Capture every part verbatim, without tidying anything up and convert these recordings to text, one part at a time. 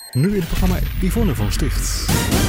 Nu in het programma Yvonne van Sticht.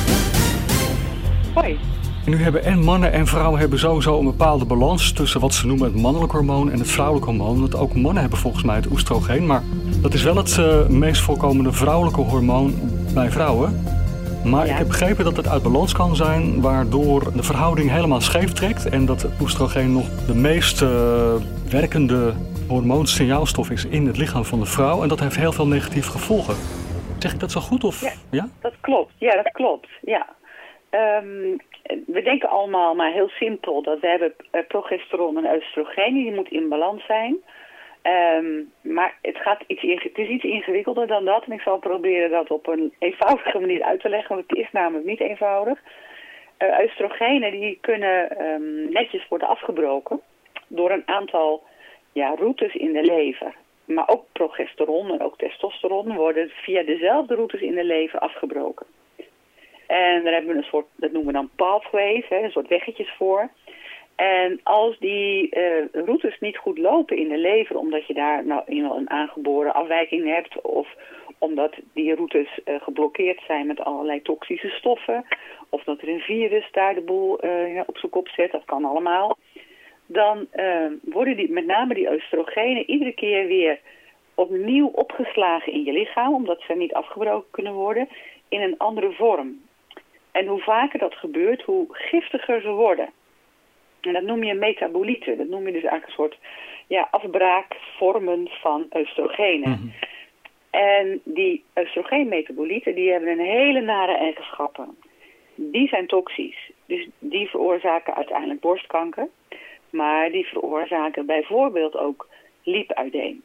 Hoi. En nu hebben en mannen en vrouwen hebben sowieso een bepaalde balans tussen wat ze noemen het mannelijk hormoon en het vrouwelijk hormoon. Want ook mannen hebben volgens mij het oestrogeen, maar dat is wel het uh, meest voorkomende vrouwelijke hormoon bij vrouwen. Maar ja. Ik heb begrepen dat het uit balans kan zijn, waardoor de verhouding helemaal scheef trekt en dat het oestrogeen nog de meest uh, werkende hormoonsignaalstof is in het lichaam van de vrouw. En dat heeft heel veel negatieve gevolgen. Zeg ik dat zo goed? Of? Ja, ja? dat klopt. Ja, dat klopt. Ja. Um, we denken allemaal maar heel simpel dat we hebben uh, progesteron en oestrogeen, die moet in balans zijn. Um, maar het, gaat iets het is iets ingewikkelder dan dat en ik zal proberen dat op een eenvoudige manier uit te leggen, want het is namelijk niet eenvoudig. Uh, oestrogenen die kunnen um, netjes worden afgebroken door een aantal ja, routes in de lever. Maar ook progesteron en ook testosteron worden via dezelfde routes in de lever afgebroken. En daar hebben we een soort, dat noemen we dan pathways, hè, een soort weggetjes voor. En als die uh, routes niet goed lopen in de lever, omdat je daar nou eenmaal een aangeboren afwijking hebt, of omdat die routes uh, geblokkeerd zijn met allerlei toxische stoffen, of dat er een virus daar de boel uh, op zijn kop zet, dat kan allemaal. Dan uh, worden die, met name die oestrogenen iedere keer weer opnieuw opgeslagen in je lichaam, omdat ze niet afgebroken kunnen worden, in een andere vorm. En hoe vaker dat gebeurt, hoe giftiger ze worden. En dat noem je metabolieten. Dat noem je dus eigenlijk een soort ja, afbraakvormen van oestrogenen. Mm-hmm. En die oestrogeenmetabolieten die hebben een hele nare eigenschappen. Die zijn toxisch. Dus die veroorzaken uiteindelijk borstkanker. Maar die veroorzaken bijvoorbeeld ook lipuideem.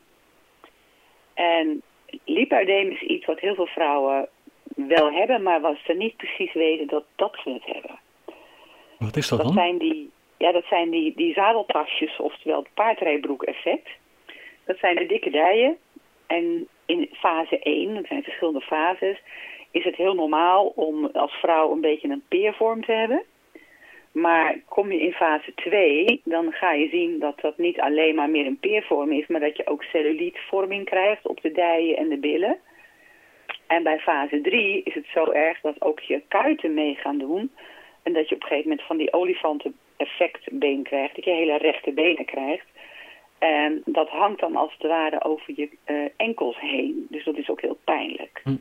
En lipuideem is iets wat heel veel vrouwen wel hebben, maar wat ze niet precies weten dat, dat ze het hebben. Wat is dat, dat dan? Zijn die, ja, dat zijn die, die zadeltasjes, oftewel het paardrijbroek-effect. Dat zijn de dikke dijen. En in fase één, dat zijn verschillende fases, is het heel normaal om als vrouw een beetje een peervorm te hebben. Maar kom je in fase twee, dan ga je zien dat dat niet alleen maar meer een peervorm is, maar dat je ook cellulietvorming krijgt op de dijen en de billen. En bij fase drie is het zo erg dat ook je kuiten mee gaan doen. En dat je op een gegeven moment van die olifanten-effectbeen krijgt. Dat je hele rechte benen krijgt. En dat hangt dan als het ware over je uh, enkels heen. Dus dat is ook heel pijnlijk. Hm.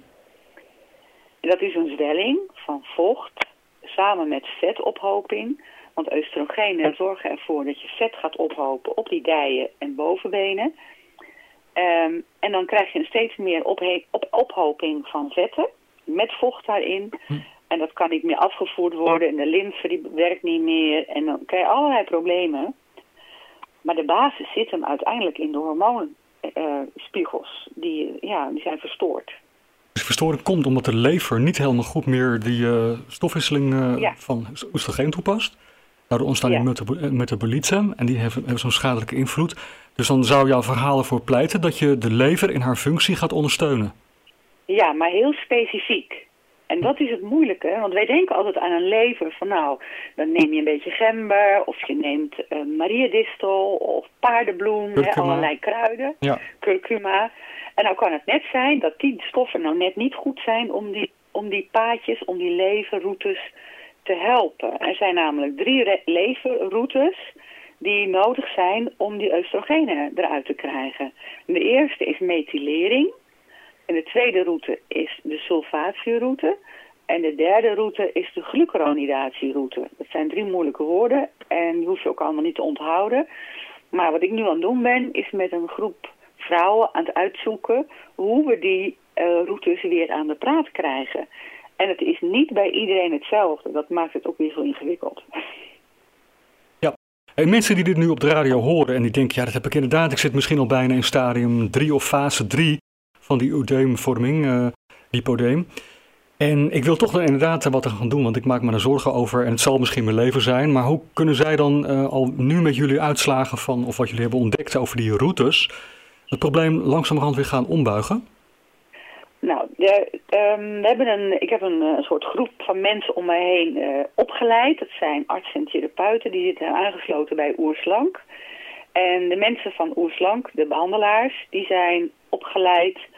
Dat is een zwelling van vocht samen met vetophoping. Want oestrogenen zorgen ervoor dat je vet gaat ophopen op die dijen en bovenbenen. Um, en dan krijg je een steeds meer ophe- op- ophoping van vetten met vocht daarin. Hm. En dat kan niet meer afgevoerd worden en de lymfe die werkt niet meer. En dan krijg je allerlei problemen. Maar de basis zit hem uiteindelijk in de hormoonspiegels. Uh, die, ja, die zijn verstoord. Dus verstoring komt omdat de lever niet helemaal goed meer die uh, stofwisseling uh, ja. van oestrogeen toepast. Daardoor ontstaan ja. die metab- metabolieten en die hebben, hebben zo'n schadelijke invloed. Dus dan zou jouw verhaal ervoor pleiten dat je de lever in haar functie gaat ondersteunen. Ja, maar heel specifiek. En dat is het moeilijke, want wij denken altijd aan een lever van nou, dan neem je een beetje gember of je neemt uh, mariadistel of paardenbloem, hè, allerlei kruiden, ja. curcuma. En nou kan het net zijn dat die stoffen nou net niet goed zijn om die, om die paadjes, om die leverroutes te helpen. Er zijn namelijk drie re- leverroutes die nodig zijn om die oestrogenen eruit te krijgen. En de eerste is methylering. En de tweede route is de sulfaatzuurroute. En de derde route is de glucuronidatieroute. Dat zijn drie moeilijke woorden en die hoef je ook allemaal niet te onthouden. Maar wat ik nu aan het doen ben, is met een groep vrouwen aan het uitzoeken hoe we die uh, routes weer aan de praat krijgen. En het is niet bij iedereen hetzelfde. Dat maakt het ook weer zo ingewikkeld. Ja, en mensen die dit nu op de radio horen en die denken, ja, dat heb ik inderdaad. Ik zit misschien al bijna in stadium drie of fase drie van die oedeemvorming, uh, lipodeem. En ik wil toch dan inderdaad wat aan gaan doen, want ik maak me er zorgen over en het zal misschien mijn leven zijn. Maar hoe kunnen zij dan uh, al nu met jullie uitslagen van, of wat jullie hebben ontdekt over die routes, het probleem langzamerhand weer gaan ombuigen? Nou, de, um, we hebben een, ik heb een, een soort groep van mensen om mij heen uh, opgeleid. Dat zijn artsen en therapeuten, die zitten aangesloten bij Oerslank. En de mensen van Oerslank, de behandelaars, die zijn opgeleid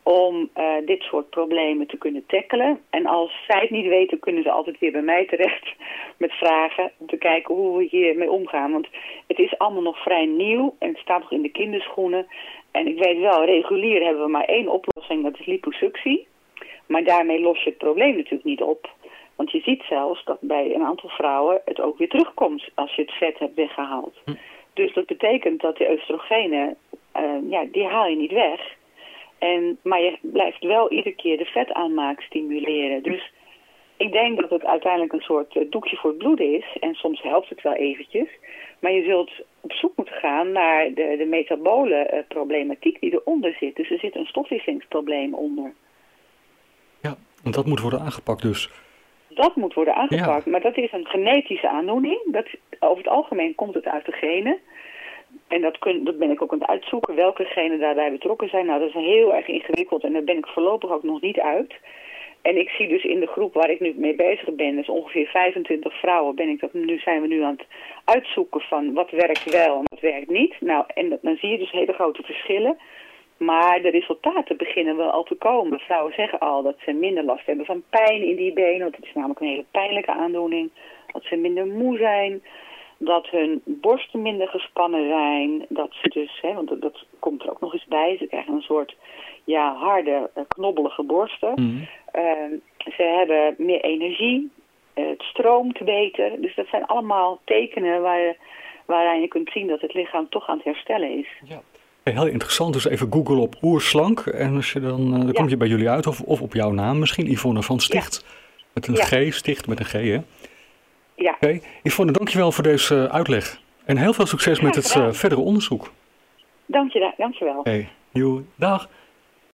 om uh, dit soort problemen te kunnen tackelen. En als zij het niet weten, kunnen ze altijd weer bij mij terecht met vragen om te kijken hoe we hiermee omgaan. Want het is allemaal nog vrij nieuw en het staat nog in de kinderschoenen. En ik weet wel, regulier hebben we maar één oplossing, dat is liposuctie. Maar daarmee los je het probleem natuurlijk niet op. Want je ziet zelfs dat bij een aantal vrouwen het ook weer terugkomt als je het vet hebt weggehaald. Hm. Dus dat betekent dat de oestrogenen, uh, ja, die haal je niet weg. En, maar je blijft wel iedere keer de vetaanmaak stimuleren. Dus ik denk dat het uiteindelijk een soort uh, doekje voor het bloeden is. En soms helpt het wel eventjes. Maar je zult op zoek moeten gaan naar de, de metabole uh, problematiek die eronder zit. Dus er zit een stofwisselingsprobleem onder. Ja, en dat moet worden aangepakt dus. Dat moet worden aangepakt, ja. Maar dat is een genetische aandoening. Dat, over het algemeen komt het uit de genen. En dat, kun, dat ben ik ook aan het uitzoeken, welke genen daarbij betrokken zijn. Nou, dat is heel erg ingewikkeld en daar ben ik voorlopig ook nog niet uit. En ik zie dus in de groep waar ik nu mee bezig ben, dus ongeveer vijfentwintig vrouwen, ben ik dat, nu zijn we nu aan het uitzoeken van wat werkt wel en wat werkt niet. Nou, en dan zie je dus hele grote verschillen. Maar de resultaten beginnen wel al te komen. Vrouwen zeggen al dat ze minder last hebben van pijn in die benen, want het is namelijk een hele pijnlijke aandoening. Dat ze minder moe zijn, dat hun borsten minder gespannen zijn. Dat ze dus, hè, want dat, dat komt er ook nog eens bij, ze krijgen een soort ja, harde, knobbelige borsten. Mm. Uh, ze hebben meer energie, uh, het stroomt beter. Dus dat zijn allemaal tekenen waar, waaraan je kunt zien dat het lichaam toch aan het herstellen is. Ja. Heel interessant, dus even googlen op oerslank en als je dan, dan ja. kom je bij jullie uit of, of op jouw naam misschien, Yvonne van Sticht. Ja. Met een ja. G, Sticht met een G, hè? Ja. Oké, okay. Yvonne, dankjewel voor deze uitleg en heel veel succes ja, met het uh, verdere onderzoek. Dank je, dank je wel. Oké, okay. Dag.